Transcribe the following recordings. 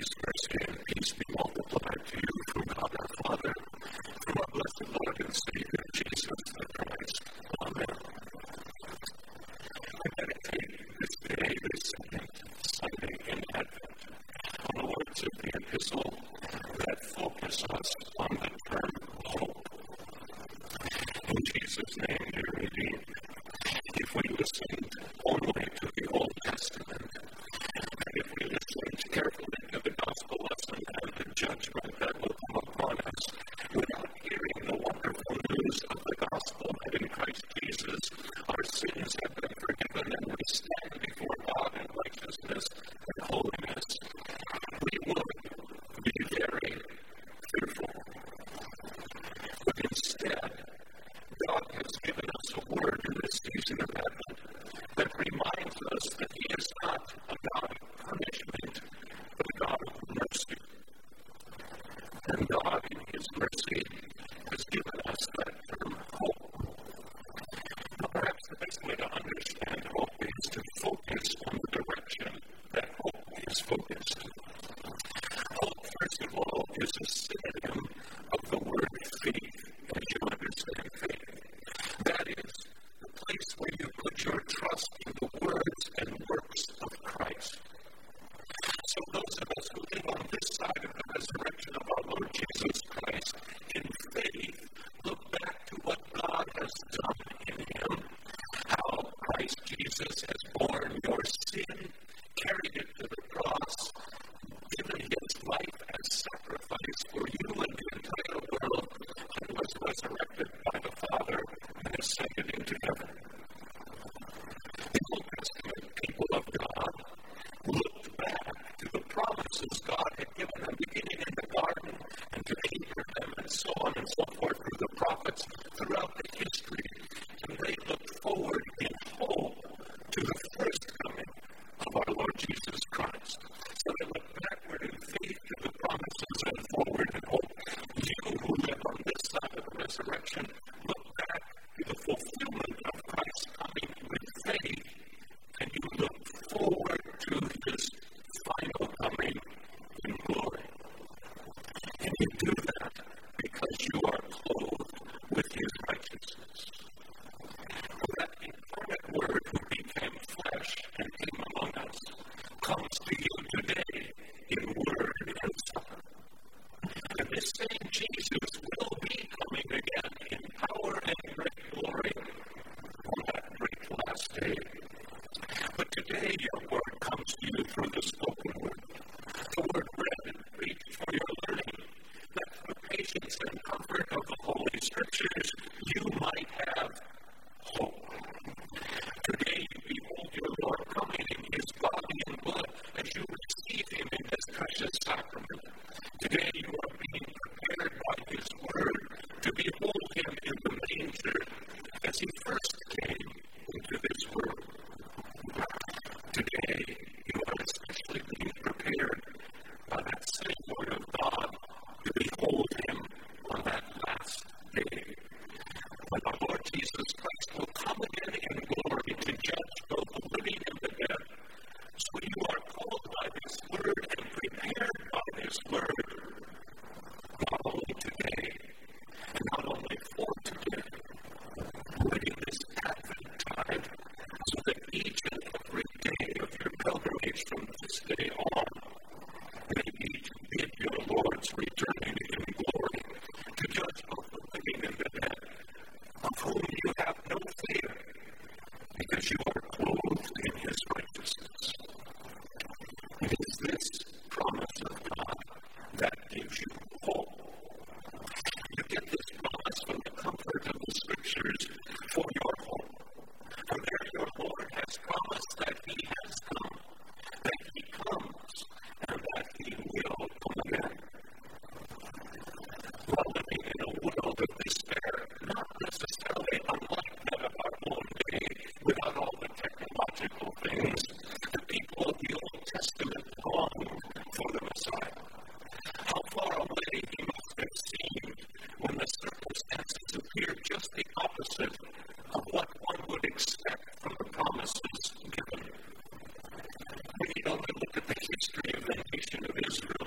We only look at the history of the nation of Israel.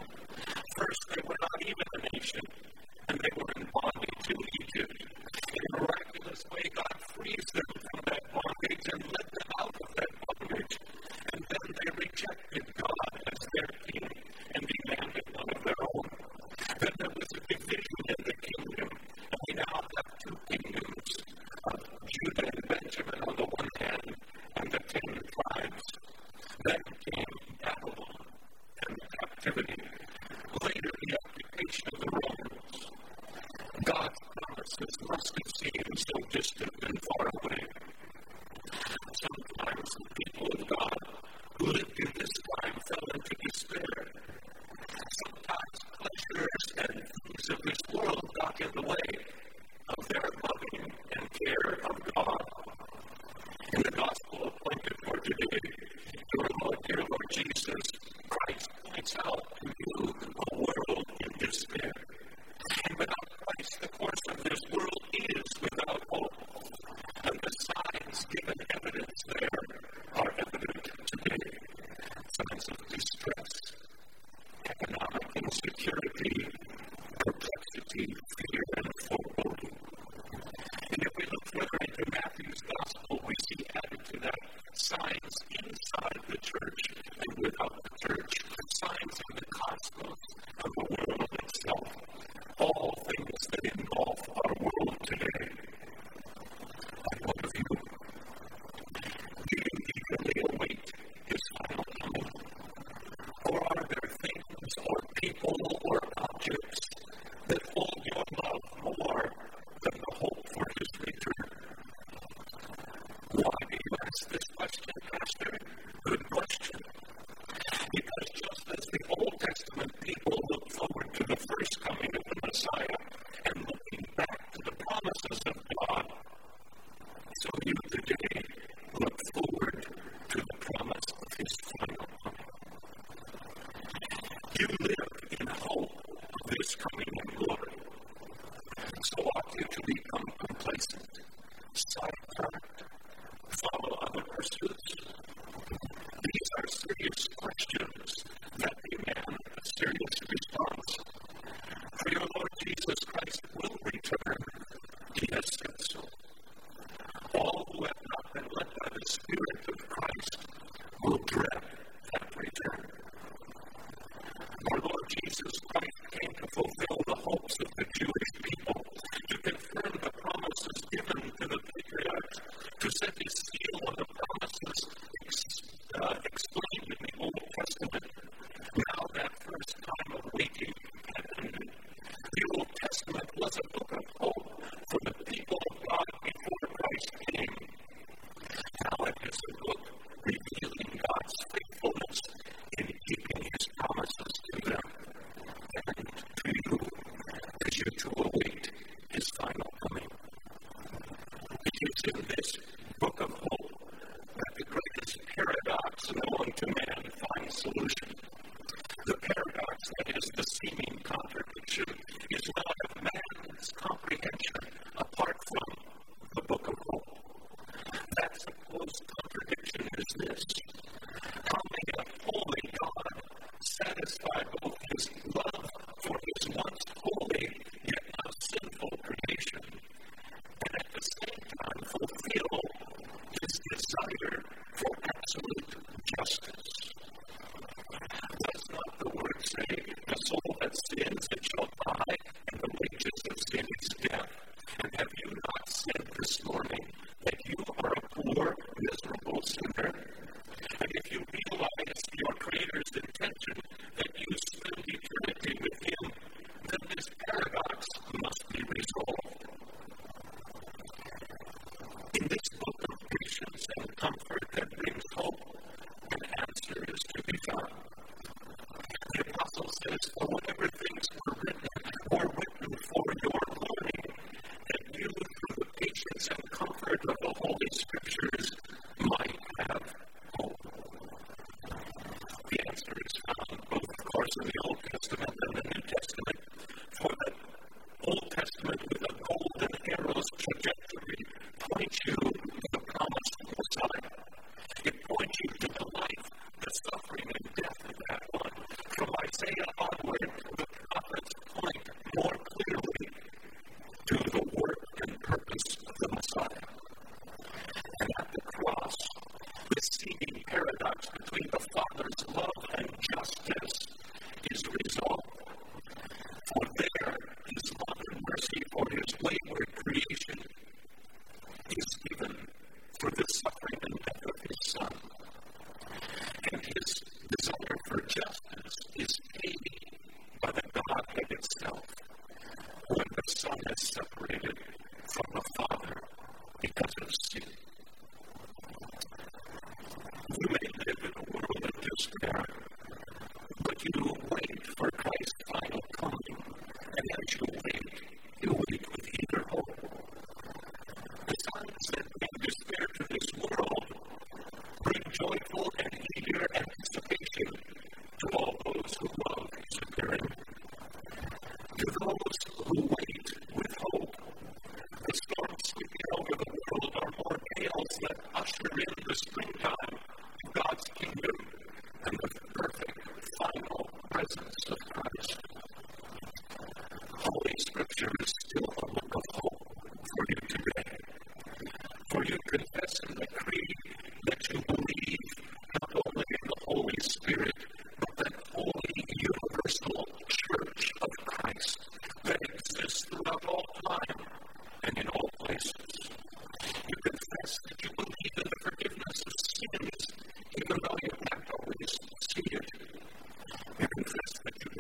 You live in hope of this coming in glory. So ought you to become complacent, sidetracked, follow other pursuits? These are serious questions that demand a serious response. For your Lord Jesus Christ will return. He has said so. All who have not been led by the Spirit of Christ will dread that return. Our Lord Jesus Christ came to fulfill the hopes of the Jewish people, to confirm the promises given to the patriarchs, to set his seal on the promises explained in the Old Testament. Now that first time of waiting had ended. The Old Testament was a book of hope for the people of God before Christ came. Now it is a book revealing God's faithfulness in keeping his promises to them and to you as you to await his final coming. It is in this book of hope that the greatest paradox known to man finds solution. The paradox, that is the seeming contradiction, is not of man's comprehension apart from the book of hope. That supposed contradiction is this: how may a holy God satisfy both his love for his once holy yet now sinful creation, and at the same time fulfill his desire for absolute justice? Does not the word say, the soul that sins, it shall die, and the wages of sin is death? And have you not said this morning that you are a poor, miserable sinner? And if you realize your Creator's intention that you spend eternity with him, then this paradox must be resolved. In this book of patience and comfort that brings hope, an answer is to be found. The Apostle says, for whatever things were written for your learning, that you, through the patience and comfort of the Holy Scriptures, might have hope. The answer is found both, of course, in the Old Testament and the New Testament. For the Old Testament, with a golden arrow's trajectory, points you to the promised Messiah. It points you to the life, the suffering, and death of that one. From Isaiah onward, the prophets point more clearly to the work and purpose of the Messiah. And at the cross, this seeming paradox between the Father's love and justice is resolved. For there, his love and mercy for his wayward creation is given for the suffering and death of his Son. And his desire for justice is paid by the Godhead itself when the Son is separated from the Father because of sin. You may live in a world of despair, but you wait for Christ's final coming, and as you wait with eager hope. The signs that bring despair to this world bring joyful and eager anticipation to all those who love his appearing. To those who wait with hope, the storms sweeping over the world are more gales that usher in the springtime of God's kingdom and the perfect final presence of Christ. Holy Scripture is still a book of hope for you today. For you confess in the Creed that you believe not only in the Holy Spirit, but that holy universal Church of Christ that exists throughout all time and in all places. You confess that you believe in the forgiveness of sins, even though you can't always see it. You confess that you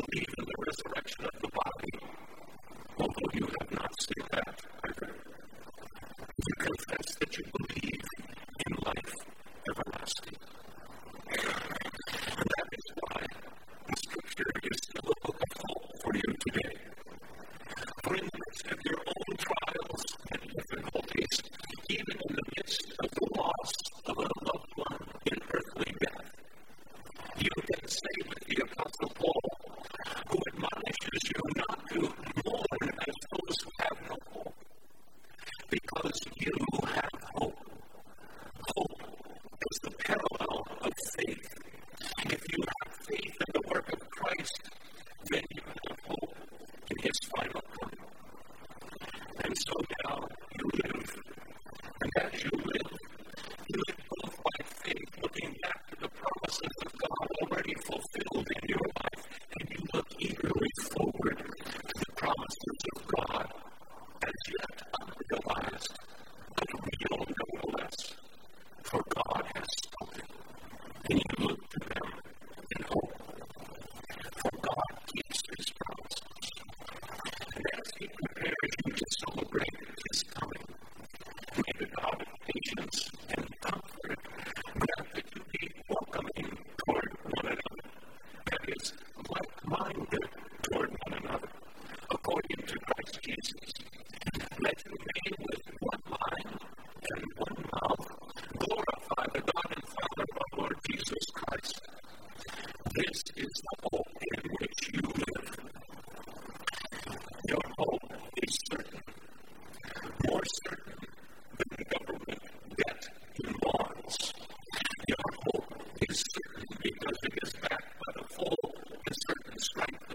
minded toward one another, according to Christ Jesus. Let you be with one mind and one mouth. Glorify the God and Father of our Lord Jesus Christ. This is the hope in which you live. Your hope is certain, more certain than government debt and laws. Your hope is certain because it is backed by the full and certain strength